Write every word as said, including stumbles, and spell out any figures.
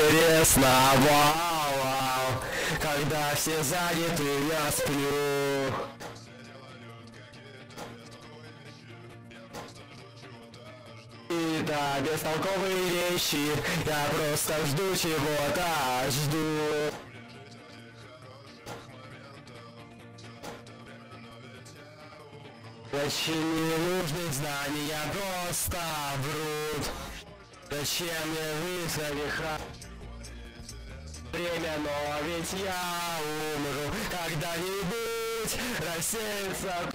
интересно, вау, вау. Когда все заняты, я сплю. И да, бестолковые вещи, я просто жду чего-то, жду. Очень ненужные знания просто врут. Зачем мне высориха? Время, но ведь я умру когда-нибудь, рассеется.